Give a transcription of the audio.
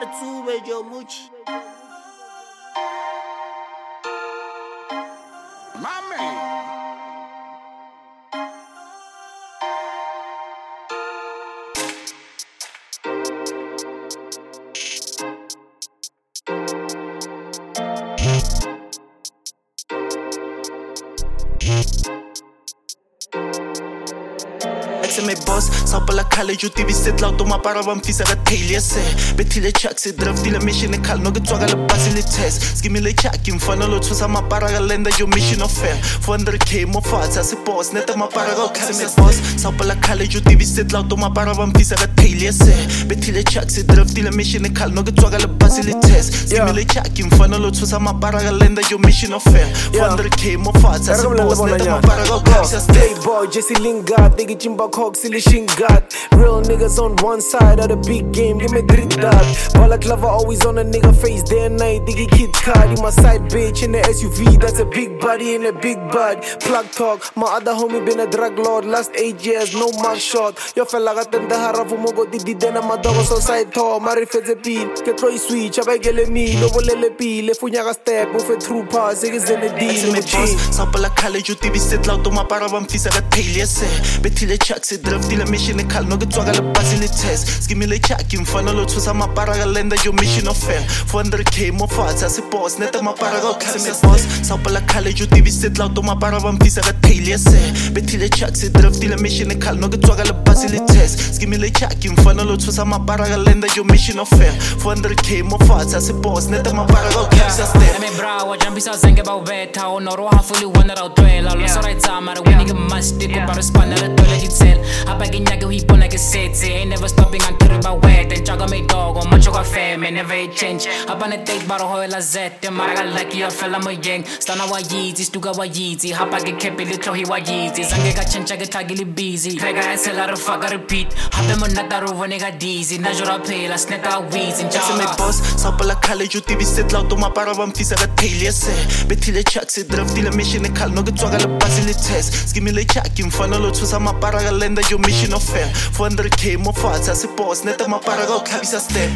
Tsube Jomuchi. My man. Se me boss, sau pe la cale Jutivi set la automa para vam fisa ka tail se Betile chak se draftile mission e kal no ke tswaka le basile test Skimile chak imfana lo tsosa mapara ka lenda yo mission of fair 400k mo fatsa se boss neta mapara ka se me boss, sau pe la cale Jutivi set la automa para vam fisa ka tail se Betile chak se draftile mission e kal no ke tswaka le basile test Skimile chak imfana lo tsosa mapara ka lenda yo mission of fair 400k mo fatsa se boss neta mapara ka se Playboy Jesse Lingard Diggy Jimba Silly Shingat. Real niggas on one side of the big game, give me grit that. Balaclava always on a nigga face day and night. Diggy Kid Card, in my side bitch in the SUV, that's a big body and a big bud. Plug talk, my other homie been a drug lord, last 8 years, no mug shot. Yo fella got the harafu mogo didi dena my dog was on side tall, marifeze pin, get Troy switch, abegele me, dobolele pi, le funyaga step, ufe true pass, niggas in the deal, me boss, sau pe la cale Jutivi set la automa para vam fisa ka tail se Betile chak se draftile mission e kal no ke tswaka le basile test Skimile chak imfana lo tsosa mapara ka lenda yo mission of fair 400k mo fatsa se boss neta mapara ka se me boss sau pe la cale Jutivi set la automa para vam fisa ka tail se Betile chak se draftile mission e kal no ke tswaka le basile test Skimile chak imfana lo tsosa mapara ka lenda yo mission of fair 400k mo fatsa se boss neta mapara ka se step me bravo jambisa zenge ba ubetha onoro hafuli wona ra utwela lo so right mara winning a must ko para spanner toilet itself abage nyake ho ipona ke setse ain't never stopping until ba wet and chaga me dog on macho ka fam never change abane take baro hoela zette mara ga lucky ya fela mo yeng stana wa yiti stuka wa yiti habage kepe le tlohi wa yiti zange ka chencha ke tagili busy pega esela ro fuck repeat habe mo nata ro vone ga dizzy na jora phela sneta weeds and se me boss sau pe la cale Jutivi set la automa para vam fisa ka tail se Betile chak se draftile mission e kal no ke tswaka le basile test Skimile chak imfana lo tsosa mapara ka lenda yo mission of fair 400k mo fatsa se boss neta mapara ka se step